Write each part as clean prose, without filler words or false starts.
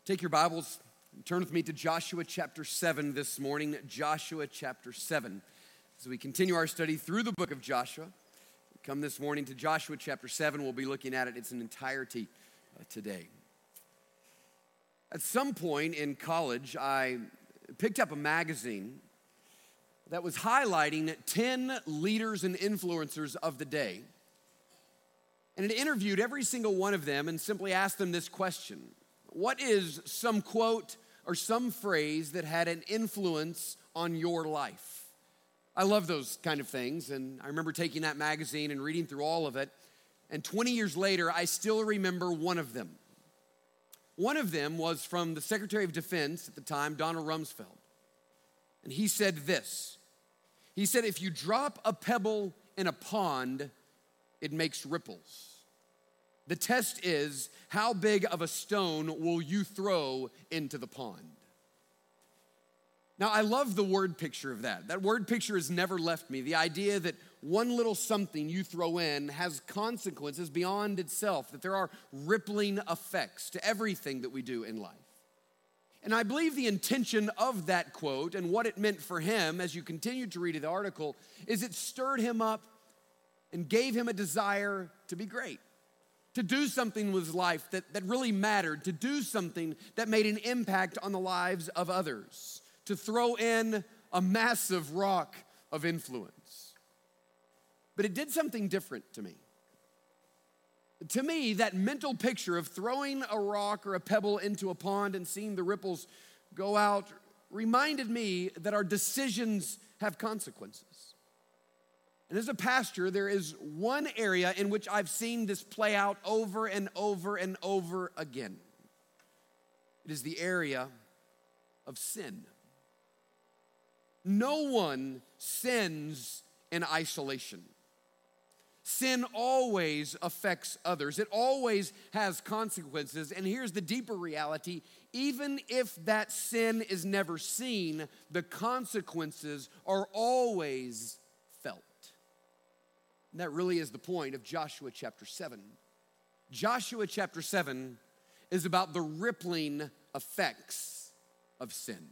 Take your Bibles and turn with me to Joshua chapter 7 this morning. Joshua chapter 7. As we continue our study through the book of Joshua, we come this morning to Joshua chapter 7. We'll be looking at it in its entirety today. At some point in college, I picked up a magazine that was highlighting 10 leaders and influencers of the day. And it interviewed every single one of them and simply asked them this question: what is some quote or some phrase that had an influence on your life? I love those kind of things, and I remember taking that magazine and reading through all of it, and 20 years later, I still remember one of them. One of them was from the Secretary of Defense at the time, Donald Rumsfeld, and he said this. He said, if you drop a pebble in a pond, it makes ripples. The test is, how big of a stone will you throw into the pond? Now, I love the word picture of that. That word picture has never left me. The idea that one little something you throw in has consequences beyond itself, that there are rippling effects to everything that we do in life. And I believe the intention of that quote and what it meant for him as you continue to read the article is it stirred him up and gave him a desire to be great, to do something with his life that really mattered, to do something that made an impact on the lives of others, to throw in a massive rock of influence. But it did something different to me. To me, that mental picture of throwing a rock or a pebble into a pond and seeing the ripples go out reminded me that our decisions have consequences. And as a pastor, there is one area in which I've seen this play out over and over and over again. It is the area of sin. No one sins in isolation. Sin always affects others. It always has consequences. And here's the deeper reality. Even if that sin is never seen, the consequences are always felt. And that really is the point of Joshua chapter 7. Joshua chapter 7 is about the rippling effects of sin.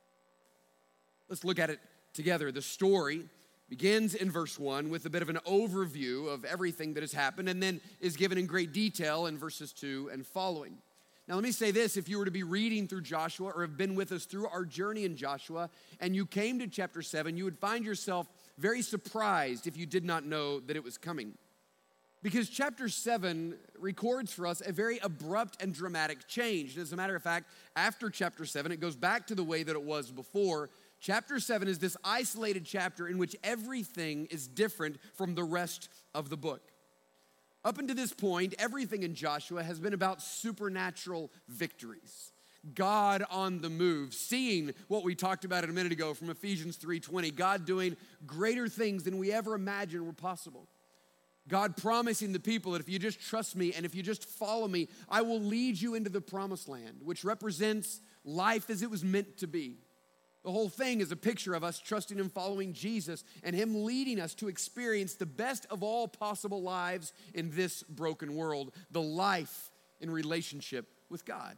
Let's look at it together. The story begins in verse 1 with a bit of an overview of everything that has happened and then is given in great detail in verses 2 and following. Now, let me say this. If you were to be reading through Joshua or have been with us through our journey in Joshua and you came to chapter 7, you would find yourself very surprised if you did not know that it was coming. Because chapter 7 records for us a very abrupt and dramatic change. And as a matter of fact, after chapter 7, it goes back to the way that it was before. Chapter 7 is this isolated chapter in which everything is different from the rest of the book. Up until this point, everything in Joshua has been about supernatural victories. God on the move, seeing what we talked about a minute ago from Ephesians 3:20, God doing greater things than we ever imagined were possible. God promising the people that if you just trust me and if you just follow me, I will lead you into the promised land, which represents life as it was meant to be. The whole thing is a picture of us trusting and following Jesus and him leading us to experience the best of all possible lives in this broken world, the life in relationship with God.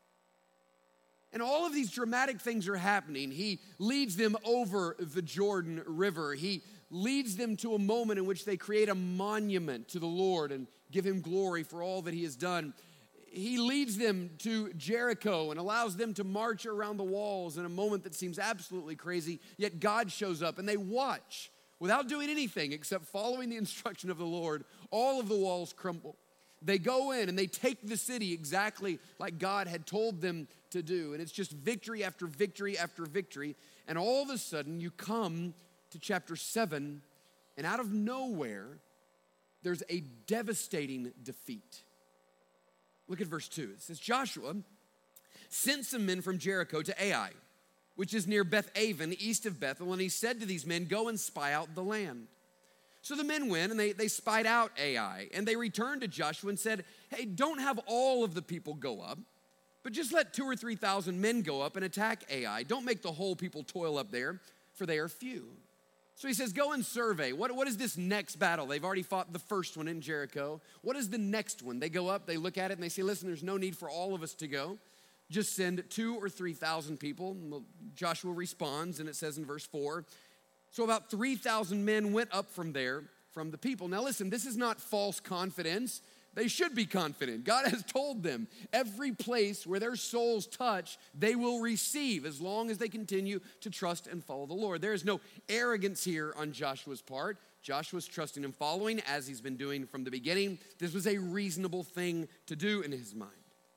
And all of these dramatic things are happening. He leads them over the Jordan River. He leads them to a moment in which they create a monument to the Lord and give him glory for all that he has done. He leads them to Jericho and allows them to march around the walls in a moment that seems absolutely crazy, yet God shows up and they watch without doing anything except following the instruction of the Lord. All of the walls crumble. They go in and they take the city exactly like God had told them to do. And it's just victory after victory after victory. And all of a sudden you come to chapter 7 and out of nowhere, there's a devastating defeat. Look at verse 2. It says, Joshua sent some men from Jericho to Ai, which is near Beth-aven, east of Bethel. And he said to these men, go and spy out the land. So the men went and they spied out Ai. And they returned to Joshua and said, hey, don't have all of the people go up, but just let 2,000 or 3,000 men go up and attack Ai. Don't make the whole people toil up there, for they are few. So he says, go and survey. What is this next battle? They've already fought the first one in Jericho. What is the next one? They go up, they look at it, and they say, listen, there's no need for all of us to go. just send 2,000 or 3,000 people. Joshua responds, and it says in verse 4, so about 3,000 men went up from there, from the people. Now listen, this is not false confidence. They should be confident. God has told them every place where their souls touch, they will receive as long as they continue to trust and follow the Lord. There is no arrogance here on Joshua's part. Joshua's trusting and following as he's been doing from the beginning. This was a reasonable thing to do in his mind.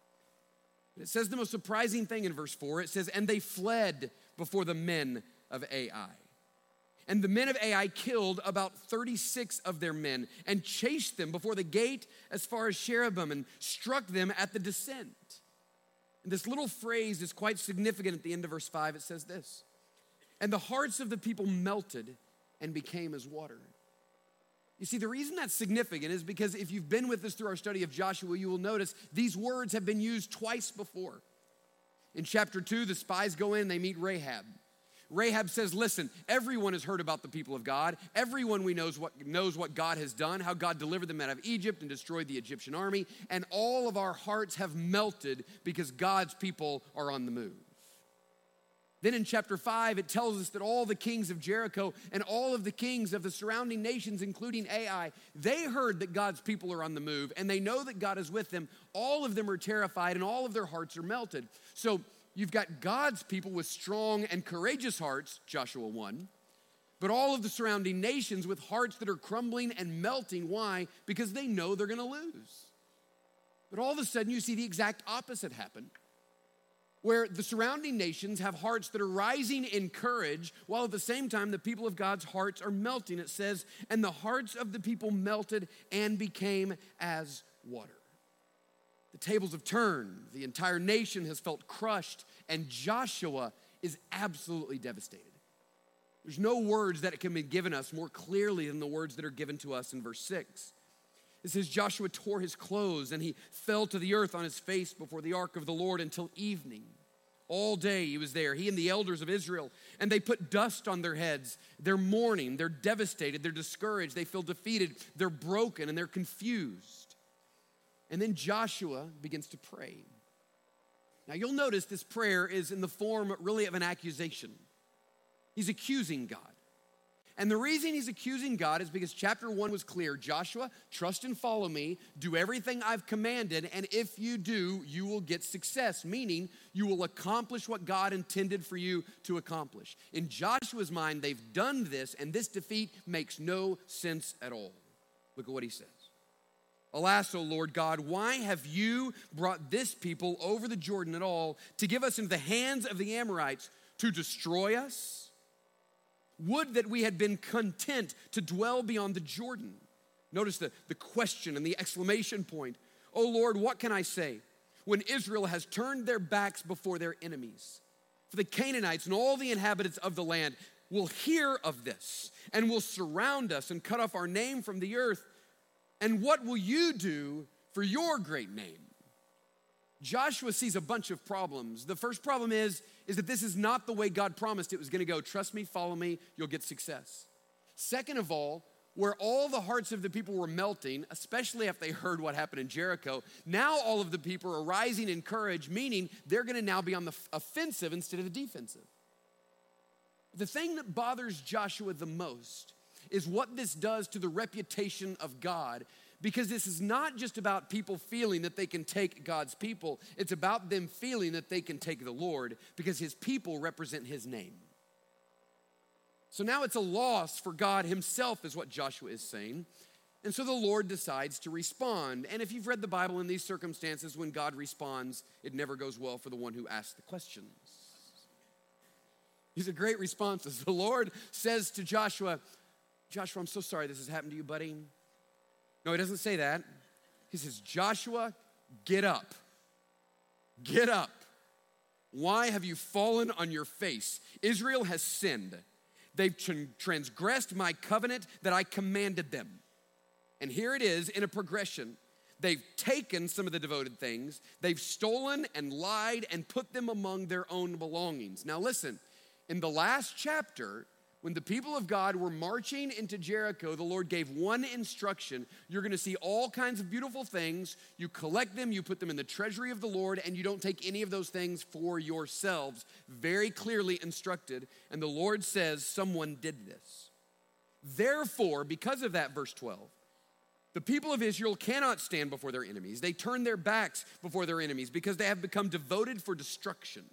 It says the most surprising thing in verse 4. It says, and they fled before the men of Ai. And the men of Ai killed about 36 of their men and chased them before the gate as far as Cherubim and struck them at the descent. And this little phrase is quite significant at the end of verse 5. It says this, and the hearts of the people melted and became as water. You see, the reason that's significant is because if you've been with us through our study of Joshua, you will notice these words have been used twice before. In chapter 2, the spies go in and they meet Rahab. Rahab says, listen, everyone has heard about the people of God. Everyone knows what God has done, how God delivered them out of Egypt and destroyed the Egyptian army. And all of our hearts have melted because God's people are on the move. Then in chapter 5, it tells us that all the kings of Jericho and all of the kings of the surrounding nations, including Ai, they heard that God's people are on the move and they know that God is with them. All of them are terrified and all of their hearts are melted. So you've got God's people with strong and courageous hearts, Joshua 1, but all of the surrounding nations with hearts that are crumbling and melting. Why? Because they know they're going to lose. But all of a sudden, you see the exact opposite happen, where the surrounding nations have hearts that are rising in courage, while at the same time, the people of God's hearts are melting. It says, and the hearts of the people melted and became as water. The tables have turned. The entire nation has felt crushed, and Joshua is absolutely devastated. There's no words that can be given us more clearly than the words that are given to us in verse 6. It says, Joshua tore his clothes, and he fell to the earth on his face before the ark of the Lord until evening. All day he was there, he and the elders of Israel, and they put dust on their heads. They're mourning, they're devastated, they're discouraged, they feel defeated, they're broken, and they're confused. And then Joshua begins to pray. Now you'll notice this prayer is in the form really of an accusation. He's accusing God. And the reason he's accusing God is because chapter 1 was clear. Joshua, trust and follow me, do everything I've commanded, and if you do, you will get success, meaning you will accomplish what God intended for you to accomplish. In Joshua's mind, they've done this, and this defeat makes no sense at all. Look at what he says. Alas, O Lord God, why have you brought this people over the Jordan at all to give us into the hands of the Amorites to destroy us? Would that we had been content to dwell beyond the Jordan. Notice the question and the exclamation point. Oh Lord, what can I say when Israel has turned their backs before their enemies? For the Canaanites and all the inhabitants of the land will hear of this and will surround us and cut off our name from the earth. And what will you do for your great name? Joshua sees a bunch of problems. The first problem is that this is not the way God promised it was going to go. Trust me, follow me, you'll get success. Second of all, where all the hearts of the people were melting, especially after they heard what happened in Jericho, now all of the people are rising in courage, meaning they're going to now be on the offensive instead of the defensive. The thing that bothers Joshua the most is what this does to the reputation of God. Because this is not just about people feeling that they can take God's people. It's about them feeling that they can take the Lord because his people represent his name. So now it's a loss for God himself is what Joshua is saying. And so the Lord decides to respond. And if you've read the Bible in these circumstances, when God responds, it never goes well for the one who asks the questions. These are great responses. The Lord says to Joshua, Joshua, I'm so sorry this has happened to you, buddy. No, he doesn't say that. He says, Joshua, get up. Get up. Why have you fallen on your face? Israel has sinned. They've transgressed my covenant that I commanded them. And here it is in a progression. They've taken some of the devoted things. They've stolen and lied and put them among their own belongings. Now listen, in the last chapter, when the people of God were marching into Jericho, the Lord gave one instruction. You're going to see all kinds of beautiful things. You collect them, you put them in the treasury of the Lord, and you don't take any of those things for yourselves. Very clearly instructed. And the Lord says someone did this. Therefore, because of that, verse 12, the people of Israel cannot stand before their enemies. They turn their backs before their enemies because they have become devoted for destruction.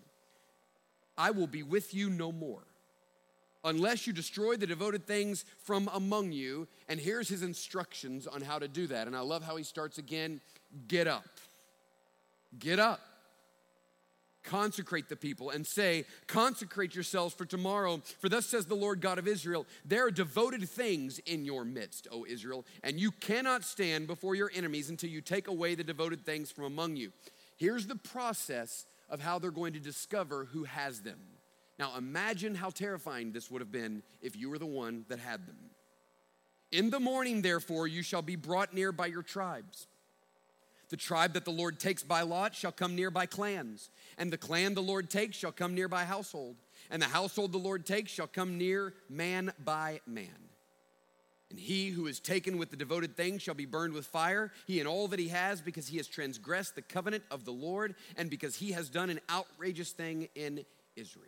I will be with you no more, unless you destroy the devoted things from among you. And here's his instructions on how to do that. And I love how he starts again, get up. Get up. Consecrate the people and say, consecrate yourselves for tomorrow. For thus says the Lord God of Israel, there are devoted things in your midst, O Israel, and you cannot stand before your enemies until you take away the devoted things from among you. Here's the process of how they're going to discover who has them. Now imagine how terrifying this would have been if you were the one that had them. In the morning, therefore, you shall be brought near by your tribes. The tribe that the Lord takes by lot shall come near by clans, and the clan the Lord takes shall come near by household, and the household the Lord takes shall come near man by man. And he who is taken with the devoted things shall be burned with fire, he and all that he has, because he has transgressed the covenant of the Lord, and because he has done an outrageous thing in Israel.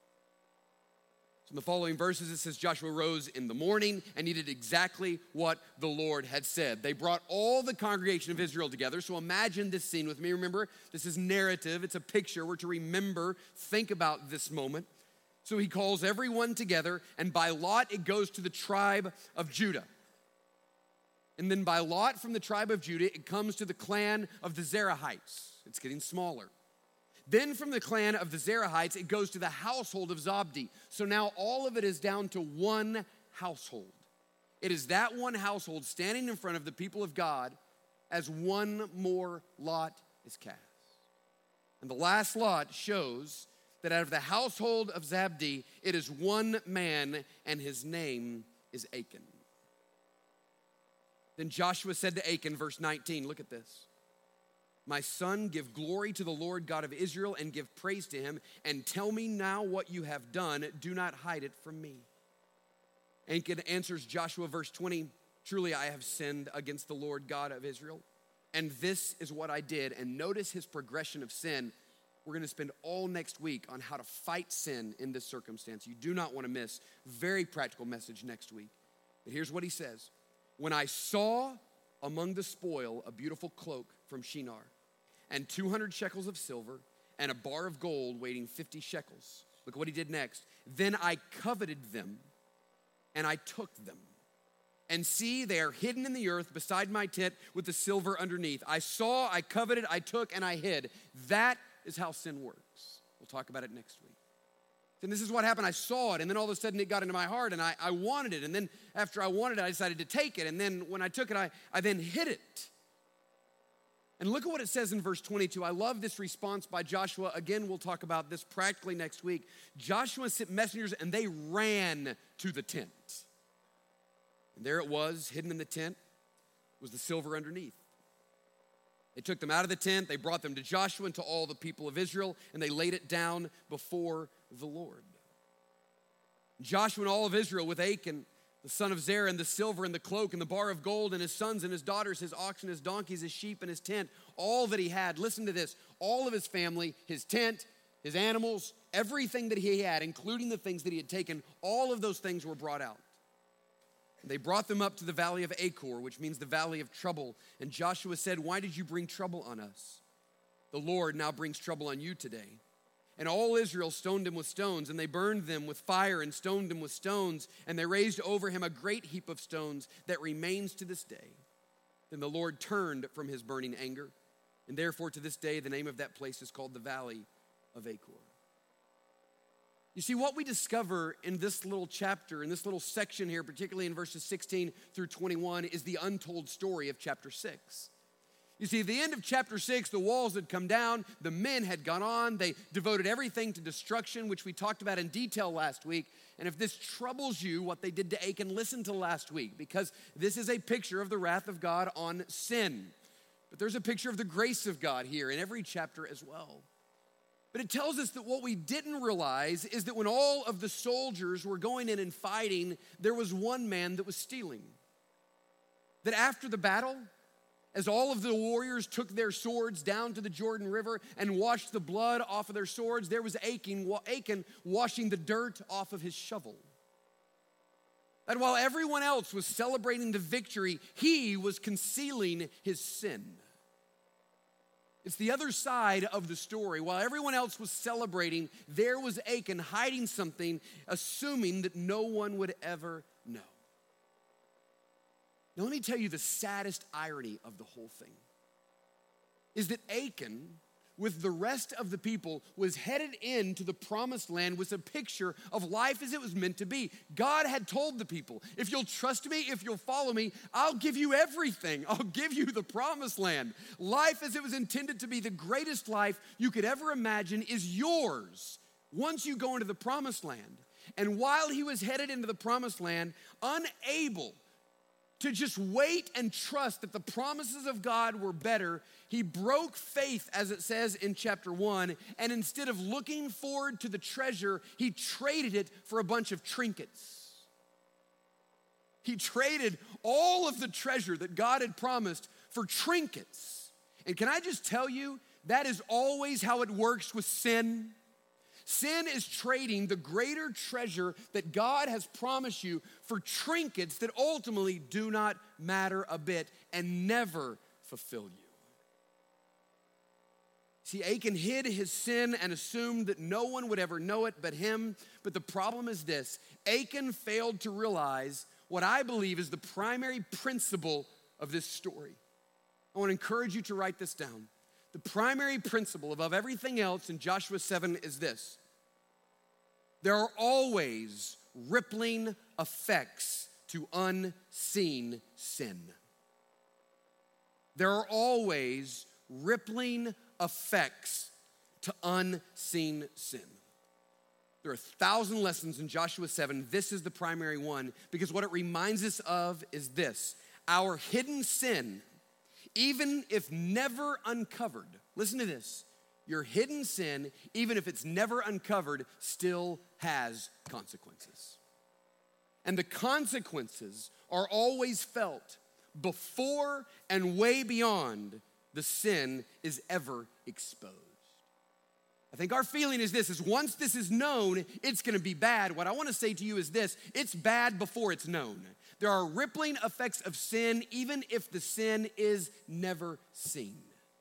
In the following verses, it says Joshua rose in the morning and he did exactly what the Lord had said. They brought all the congregation of Israel together. So imagine this scene with me. Remember, this is narrative. It's a picture. We're to remember, think about this moment. So he calls everyone together, and by lot it goes to the tribe of Judah. And then by lot from the tribe of Judah, it comes to the clan of the Zerahites. It's getting smaller. Then from the clan of the Zerahites, it goes to the household of Zabdi. So now all of it is down to one household. It is that one household standing in front of the people of God as one more lot is cast. And the last lot shows that out of the household of Zabdi, it is one man, and his name is Achan. Then Joshua said to Achan, verse 19, look at this. My son, give glory to the Lord God of Israel and give praise to him, and tell me now what you have done. Do not hide it from me. Achan answers Joshua, verse 20, truly I have sinned against the Lord God of Israel, and this is what I did. And notice his progression of sin. We're going to spend all next week on how to fight sin in this circumstance. You do not want to miss. Very practical message next week. But here's what he says. When I saw among the spoil a beautiful cloak from Shinar, and 200 shekels of silver, and a bar of gold weighing 50 shekels. Look what he did next. Then I coveted them, and I took them. And see, they are hidden in the earth beside my tent with the silver underneath. I saw, I coveted, I took, and I hid. That is how sin works. We'll talk about it next week. And this is what happened. I saw it, and then all of a sudden it got into my heart, and I wanted it. And then after I wanted it, I decided to take it. And then when I took it, I then hid it. And look at what it says in verse 22. I love this response by Joshua. Again, we'll talk about this practically next week. Joshua sent messengers, and they ran to the tent. And there it was, hidden in the tent, was the silver underneath. They took them out of the tent, they brought them to Joshua and to all the people of Israel, and they laid it down before the Lord. Joshua and all of Israel with Achan, the son of Zerah, and the silver and the cloak and the bar of gold, and his sons and his daughters, his oxen, his donkeys, his sheep, and his tent, all that he had. Listen to this, all of his family, his tent, his animals, everything that he had, including the things that he had taken, all of those things were brought out. They brought them up to the valley of Achor, which means the valley of trouble. And Joshua said, why did you bring trouble on us? The Lord now brings trouble on you today. And all Israel stoned him with stones, and they burned them with fire and stoned him with stones, and they raised over him a great heap of stones that remains to this day. Then the Lord turned from his burning anger, and therefore to this day the name of that place is called the Valley of Achor. You see, what we discover in this little chapter, in this little section here, particularly in verses 16 through 21, is the untold story of chapter 6. You see, at the end of chapter 6, the walls had come down, the men had gone on, they devoted everything to destruction, which we talked about in detail last week. And if this troubles you, what they did to Achan, listen to last week, because this is a picture of the wrath of God on sin. But there's a picture of the grace of God here in every chapter as well. But it tells us that what we didn't realize is that when all of the soldiers were going in and fighting, there was one man that was stealing. That after the battle, as all of the warriors took their swords down to the Jordan River and washed the blood off of their swords, there was Achan washing the dirt off of his shovel. And while everyone else was celebrating the victory, he was concealing his sin. It's the other side of the story. While everyone else was celebrating, there was Achan hiding something, assuming that no one would ever know. Now, let me tell you the saddest irony of the whole thing is that Achan, with the rest of the people, was headed into the promised land with a picture of life as it was meant to be. God had told the people, if you'll trust me, if you'll follow me, I'll give you everything. I'll give you the promised land. Life as it was intended to be, the greatest life you could ever imagine, is yours once you go into the promised land. And while he was headed into the promised land, unable to just wait and trust that the promises of God were better, he broke faith, as it says in chapter 1, and instead of looking forward to the treasure, he traded it for a bunch of trinkets. He traded all of the treasure that God had promised for trinkets. And can I just tell you, that is always how it works with sin. Sin is trading the greater treasure that God has promised you for trinkets that ultimately do not matter a bit and never fulfill you. See, Achan hid his sin and assumed that no one would ever know it but him. But the problem is this: Achan failed to realize what I believe is the primary principle of this story. I want to encourage you to write this down. The primary principle above everything else in Joshua 7 is this: there are always rippling effects to unseen sin. There are always rippling effects to unseen sin. There are 1,000 lessons in Joshua 7. This is the primary one, because what it reminds us of is this: our hidden sin, even if never uncovered, listen to this, your hidden sin, even if it's never uncovered, still has consequences. And the consequences are always felt before and way beyond the sin is ever exposed. I think our feeling is this, is once this is known, it's gonna be bad. What I wanna say to you is this: it's bad before it's known. There are rippling effects of sin, even if the sin is never seen.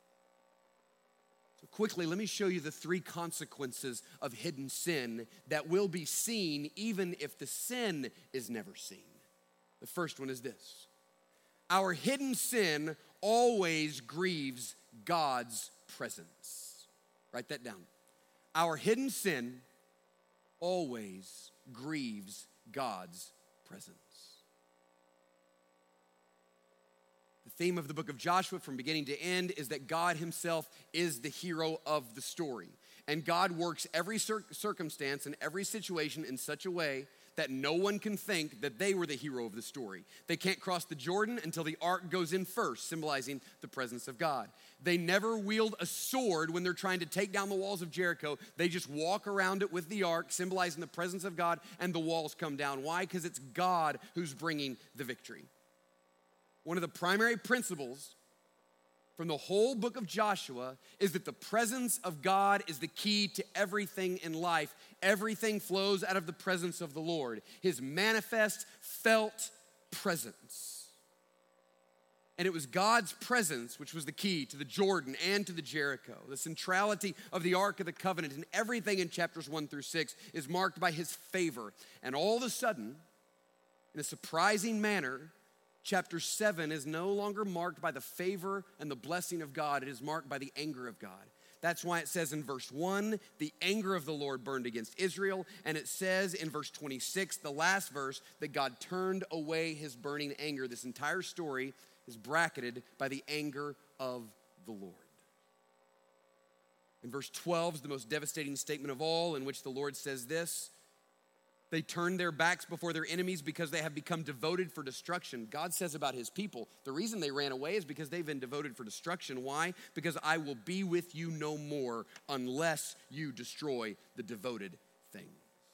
So quickly, let me show you the 3 consequences of hidden sin that will be seen even if the sin is never seen. The first one is this: our hidden sin always grieves God's presence. Write that down. Our hidden sin always grieves God's presence. The theme of the book of Joshua from beginning to end is that God himself is the hero of the story. And God works every circumstance and every situation in such a way that no one can think that they were the hero of the story. They can't cross the Jordan until the ark goes in first, symbolizing the presence of God. They never wield a sword when they're trying to take down the walls of Jericho. They just walk around it with the ark, symbolizing the presence of God, and the walls come down. Why? Because it's God who's bringing the victory. One of the primary principles from the whole book of Joshua is that the presence of God is the key to everything in life. Everything flows out of the presence of the Lord, his manifest, felt presence. And it was God's presence which was the key to the Jordan and to the Jericho. The centrality of the Ark of the Covenant and everything in chapters 1 through 6 is marked by his favor. And all of a sudden, in a surprising manner, chapter 7 is no longer marked by the favor and the blessing of God. It is marked by the anger of God. That's why it says in verse 1, the anger of the Lord burned against Israel. And it says in verse 26, the last verse, that God turned away his burning anger. This entire story is bracketed by the anger of the Lord. In verse 12 is the most devastating statement of all, in which the Lord says this: They turn their backs before their enemies because they have become devoted for destruction. God says about his people, the reason they ran away is because they've been devoted for destruction. Why? Because I will be with you no more unless you destroy the devoted thing.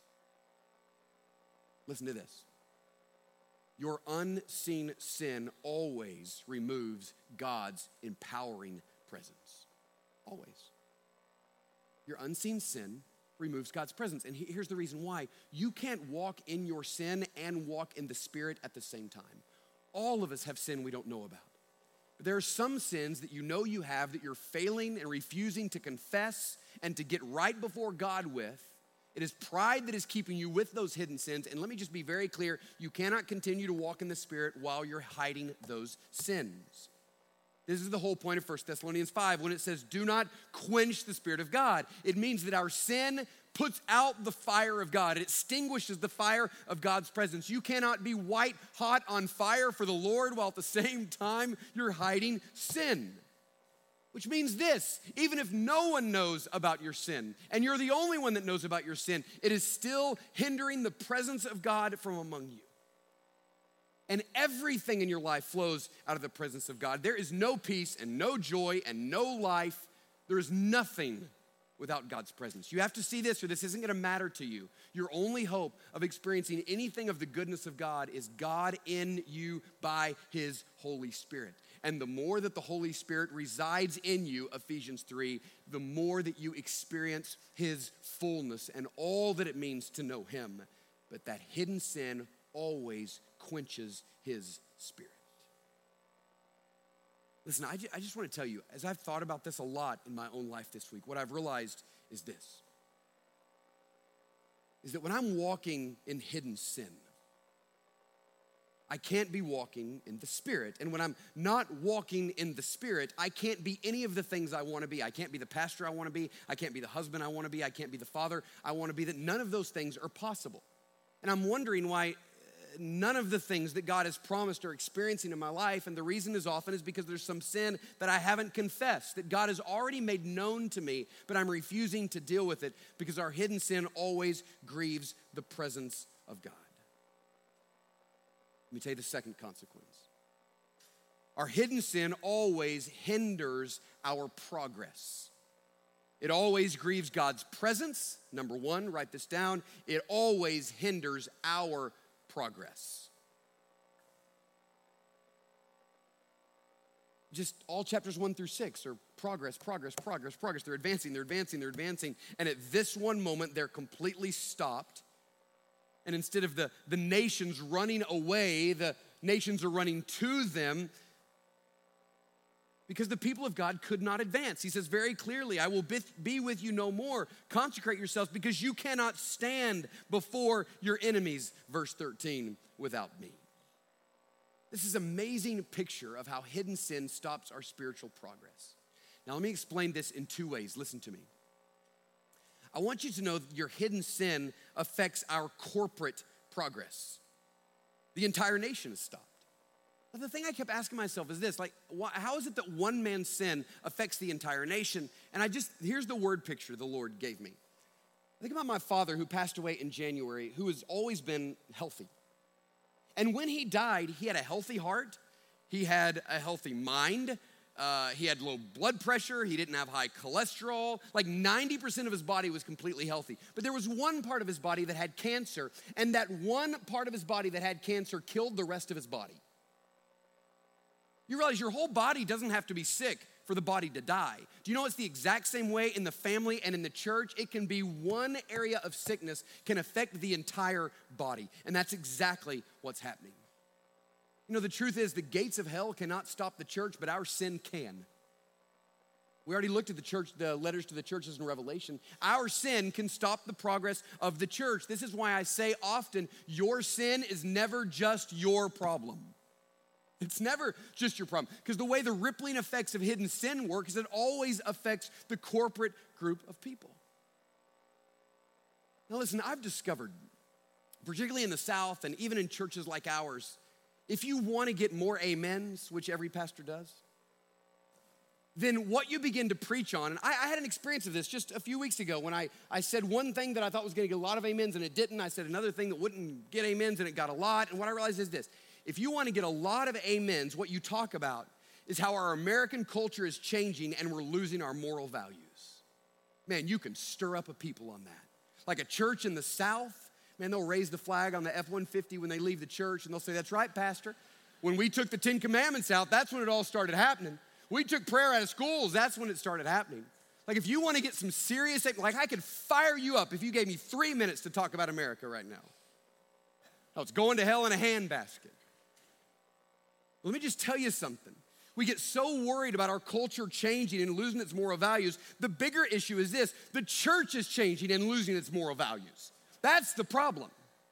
Listen to this. Your unseen sin always removes God's empowering presence. Always. Your unseen sin removes God's presence. And here's the reason why. You can't walk in your sin and walk in the Spirit at the same time. All of us have sin we don't know about. But there are some sins that you know you have that you're failing and refusing to confess and to get right before God with. It is pride that is keeping you with those hidden sins. And let me just be very clear, you cannot continue to walk in the Spirit while you're hiding those sins. This is the whole point of 1 Thessalonians 5 when it says, do not quench the Spirit of God. It means that our sin puts out the fire of God. It extinguishes the fire of God's presence. You cannot be white hot on fire for the Lord while at the same time you're hiding sin. Which means this, even if no one knows about your sin, and you're the only one that knows about your sin, it is still hindering the presence of God from among you. And everything in your life flows out of the presence of God. There is no peace and no joy and no life. There is nothing without God's presence. You have to see this or this isn't gonna matter to you. Your only hope of experiencing anything of the goodness of God is God in you by his Holy Spirit. And the more that the Holy Spirit resides in you, Ephesians 3, the more that you experience his fullness and all that it means to know him. But that hidden sin always quenches his Spirit. Listen, I just want to tell you, as I've thought about this a lot in my own life this week, what I've realized is this, is that when I'm walking in hidden sin, I can't be walking in the Spirit. And when I'm not walking in the Spirit, I can't be any of the things I want to be. I can't be the pastor I want to be. I can't be the husband I want to be. I can't be the father I want to be. That none of those things are possible. And I'm wondering why none of the things that God has promised are experiencing in my life. And the reason is often is because there's some sin that I haven't confessed, that God has already made known to me, but I'm refusing to deal with it because our hidden sin always grieves the presence of God. Let me tell you the second consequence. Our hidden sin always hinders our progress. It always grieves God's presence. Number one, write this down. It always hinders our progress. Just all chapters 1 through 6 are progress. They're advancing. And at this one moment, they're completely stopped. And instead of the nations running away, the nations are running to them because the people of God could not advance. He says very clearly, I will be with you no more. Consecrate yourselves because you cannot stand before your enemies, verse 13, without me. This is an amazing picture of how hidden sin stops our spiritual progress. Now let me explain this in two ways. Listen to me. I want you to know that your hidden sin affects our corporate progress. The entire nation is stopped. But the thing I kept asking myself is this, how is it that one man's sin affects the entire nation? And here's the word picture the Lord gave me. Think about my father who passed away in January, who has always been healthy. And when he died, he had a healthy heart. He had a healthy mind. He had low blood pressure. He didn't have high cholesterol. Like 90% of his body was completely healthy. But there was one part of his body that had cancer, and that one part of his body that had cancer killed the rest of his body. You realize your whole body doesn't have to be sick for the body to die. Do you know it's the exact same way in the family and in the church? It can be one area of sickness can affect the entire body. And that's exactly what's happening. You know, the truth is the gates of hell cannot stop the church, but our sin can. We already looked at the letters to the churches in Revelation. Our sin can stop the progress of the church. This is why I say often, your sin is never just your problem. It's never just your problem. Because the way the rippling effects of hidden sin work is it always affects the corporate group of people. Now listen, I've discovered, particularly in the South and even in churches like ours, if you want to get more amens, which every pastor does, then what you begin to preach on, and I had an experience of this just a few weeks ago when I said one thing that I thought was gonna get a lot of amens and it didn't. I said another thing that wouldn't get amens and it got a lot. And what I realized is this: if you wanna get a lot of amens, what you talk about is how our American culture is changing and we're losing our moral values. Man, you can stir up a people on that. Like a church in the South, man, they'll raise the flag on the F-150 when they leave the church and they'll say, "That's right, Pastor. When we took the 10 Commandments out, that's when it all started happening. We took prayer out of schools, that's when it started happening." Like if you wanna get some serious, like I could fire you up if you gave me 3 minutes to talk about America right now. Oh, it's going to hell in a handbasket. Let me just tell you something. We get so worried about our culture changing and losing its moral values. The bigger issue is this: the church is changing and losing its moral values. That's the problem.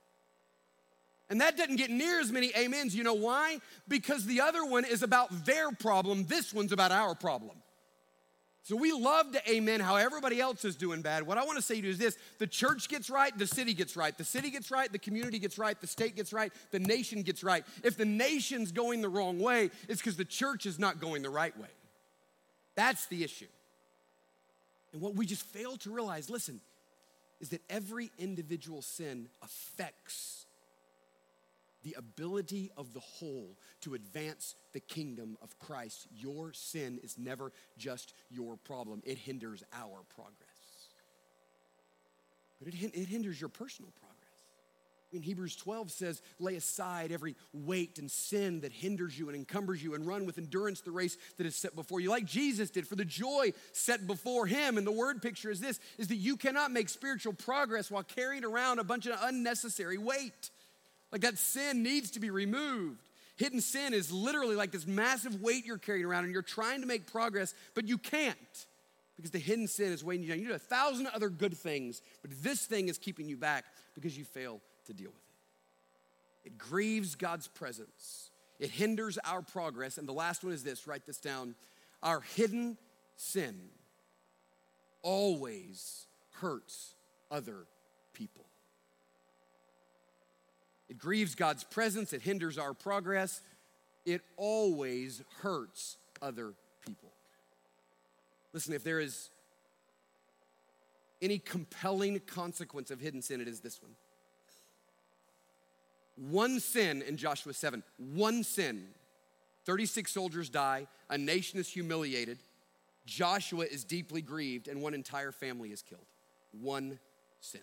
And that doesn't get near as many amens. You know why? Because the other one is about their problem. This one's about our problem. So we love to amen how everybody else is doing bad. What I want to say to you is this: the church gets right, the city gets right. The city gets right, the community gets right, the state gets right, the nation gets right. If the nation's going the wrong way, it's because the church is not going the right way. That's the issue. And what we just fail to realize, listen, is that every individual sin affects the ability of the whole to advance the kingdom of Christ. Your sin is never just your problem. It hinders our progress. But it hinders your personal progress. I mean, Hebrews 12 says, "Lay aside every weight and sin that hinders you and encumbers you, and run with endurance the race that is set before you," like Jesus did, for the joy set before him. And the word picture is this, is that you cannot make spiritual progress while carrying around a bunch of unnecessary weight. Like that sin needs to be removed. Hidden sin is literally like this massive weight you're carrying around and you're trying to make progress, but you can't because the hidden sin is weighing you down. You do 1,000 other good things, but this thing is keeping you back because you fail to deal with it. It grieves God's presence. It hinders our progress. And the last one is this, write this down: our hidden sin always hurts other people. It grieves God's presence. It hinders our progress. It always hurts other people. Listen, if there is any compelling consequence of hidden sin, it is this one. One sin in Joshua 7, one sin. 36 soldiers die, a nation is humiliated, Joshua is deeply grieved, and one entire family is killed. One sin.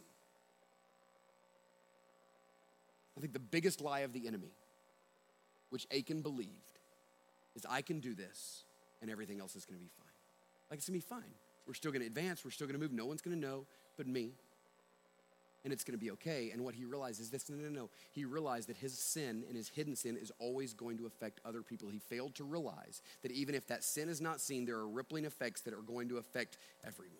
I think the biggest lie of the enemy, which Achan believed, is I can do this and everything else is gonna be fine. Like it's gonna be fine. We're still gonna advance, we're still gonna move, no one's gonna know but me. And it's gonna be okay. And what he realized is this, no. He realized that his sin and his hidden sin is always going to affect other people. He failed to realize that even if that sin is not seen, there are rippling effects that are going to affect everyone.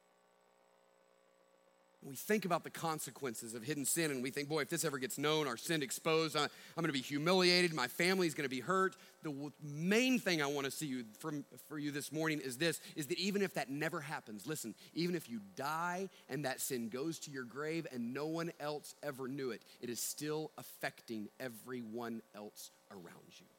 We think about the consequences of hidden sin and we think, boy, if this ever gets known, our sin exposed, I'm gonna be humiliated, my family's gonna be hurt. The main thing I wanna see for you this morning is this, is that even if that never happens, listen, even if you die and that sin goes to your grave and no one else ever knew it, it is still affecting everyone else around you.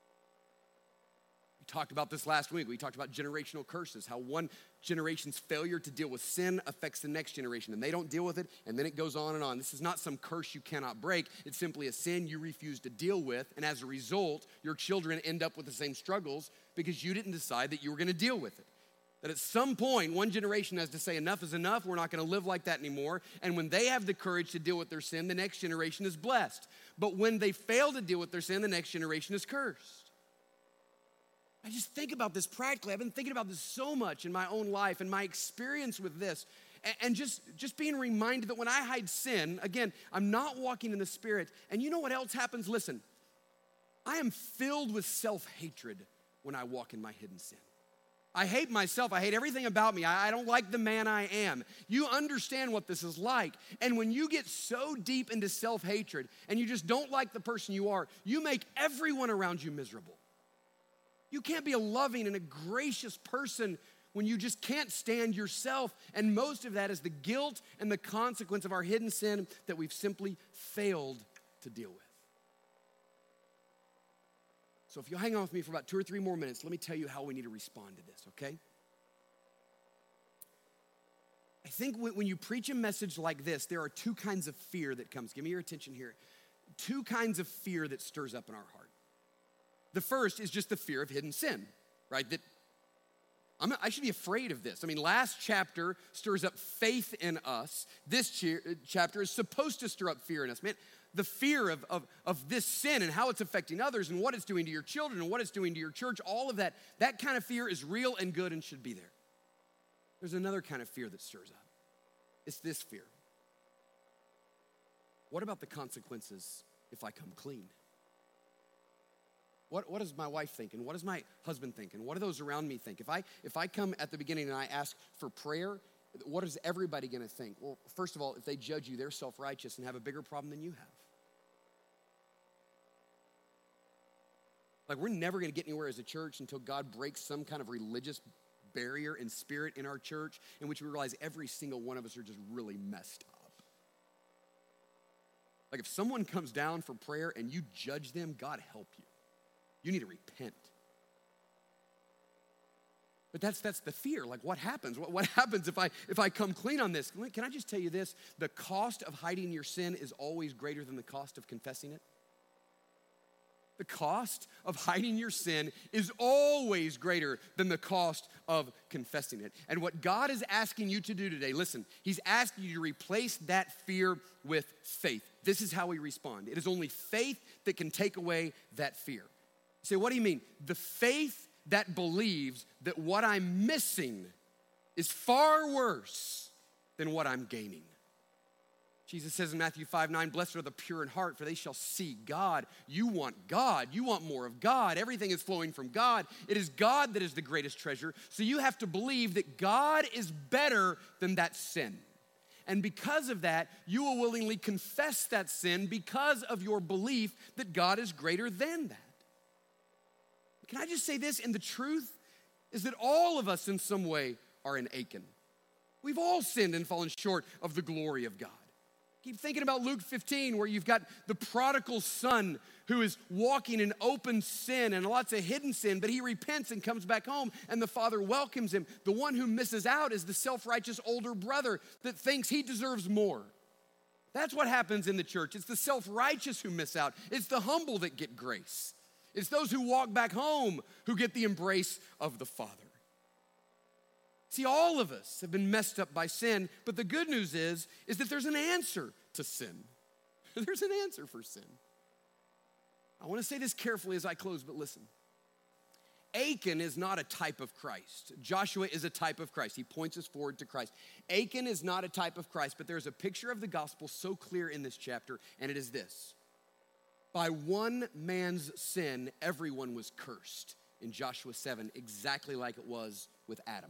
We talked about this last week. We talked about generational curses, how one generation's failure to deal with sin affects the next generation, and they don't deal with it, and then it goes on and on. This is not some curse you cannot break. It's simply a sin you refuse to deal with, and as a result, your children end up with the same struggles because you didn't decide that you were gonna deal with it. That at some point, one generation has to say, enough is enough, we're not gonna live like that anymore, and when they have the courage to deal with their sin, the next generation is blessed. But when they fail to deal with their sin, the next generation is cursed. I just think about this practically. I've been thinking about this so much in my own life and my experience with this. And just being reminded that when I hide sin, again, I'm not walking in the Spirit. And you know what else happens? Listen, I am filled with self-hatred when I walk in my hidden sin. I hate myself. I hate everything about me. I don't like the man I am. You understand what this is like. And when you get so deep into self-hatred and you just don't like the person you are, you make everyone around you miserable. You can't be a loving and a gracious person when you just can't stand yourself. And most of that is the guilt and the consequence of our hidden sin that we've simply failed to deal with. So if you'll hang on with me for about 2 or 3 more minutes, let me tell you how we need to respond to this, okay? I think when you preach a message like this, there are 2 kinds of fear that comes. Give me your attention here. 2 kinds of fear that stirs up in our heart. The first is just the fear of hidden sin, right? That I should be afraid of this. I mean, last chapter stirs up faith in us. This chapter is supposed to stir up fear in us. Man, the fear of this sin and how it's affecting others and what it's doing to your children and what it's doing to your church, all of that kind of fear is real and good and should be there. There's another kind of fear that stirs up. It's this fear. What about the consequences if I come clean? What does my wife think? And what does my husband think? And what do those around me think? If I come at the beginning and I ask for prayer, what is everybody gonna think? Well, first of all, if they judge you, they're self-righteous and have a bigger problem than you have. Like, we're never gonna get anywhere as a church until God breaks some kind of religious barrier and spirit in our church in which we realize every single one of us are just really messed up. Like, if someone comes down for prayer and you judge them, God help you. You need to repent. But that's the fear. Like, what happens? What happens if I come clean on this? Can I just tell you this? The cost of hiding your sin is always greater than the cost of confessing it. The cost of hiding your sin is always greater than the cost of confessing it. And what God is asking you to do today, listen, he's asking you to replace that fear with faith. This is how we respond. It is only faith that can take away that fear. You say, what do you mean? The faith that believes that what I'm missing is far worse than what I'm gaining. Jesus says in Matthew 5:9, blessed are the pure in heart, for they shall see God. You want God. You want more of God. Everything is flowing from God. It is God that is the greatest treasure. So you have to believe that God is better than that sin. And because of that, you will willingly confess that sin because of your belief that God is greater than that. Can I just say this? And the truth is that all of us in some way are in Achan. We've all sinned and fallen short of the glory of God. Keep thinking about Luke 15, where you've got the prodigal son who is walking in open sin and lots of hidden sin, but he repents and comes back home, and the father welcomes him. The one who misses out is the self-righteous older brother that thinks he deserves more. That's what happens in the church. It's the self-righteous who miss out. It's the humble that get grace. It's those who walk back home who get the embrace of the Father. See, all of us have been messed up by sin, but the good news is that there's an answer to sin. There's an answer for sin. I want to say this carefully as I close, but listen. Achan is not a type of Christ. Joshua is a type of Christ. He points us forward to Christ. Achan is not a type of Christ, but there's a picture of the gospel so clear in this chapter, and it is this. By one man's sin, everyone was cursed in Joshua 7, exactly like it was with Adam.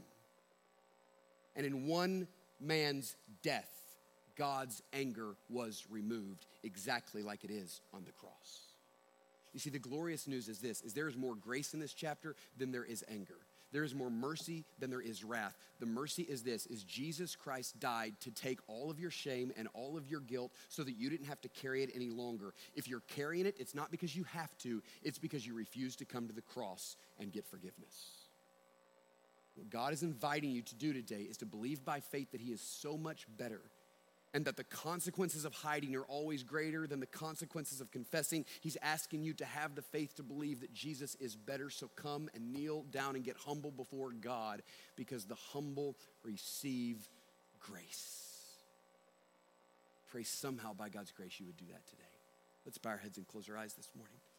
And in one man's death, God's anger was removed, exactly like it is on the cross. You see, the glorious news is this, is there is more grace in this chapter than there is anger. There is more mercy than there is wrath. The mercy is this, is Jesus Christ died to take all of your shame and all of your guilt so that you didn't have to carry it any longer. If you're carrying it, it's not because you have to, it's because you refuse to come to the cross and get forgiveness. What God is inviting you to do today is to believe by faith that he is so much better and that the consequences of hiding are always greater than the consequences of confessing. He's asking you to have the faith to believe that Jesus is better. So come and kneel down and get humble before God, because the humble receive grace. Pray somehow by God's grace you would do that today. Let's bow our heads and close our eyes this morning.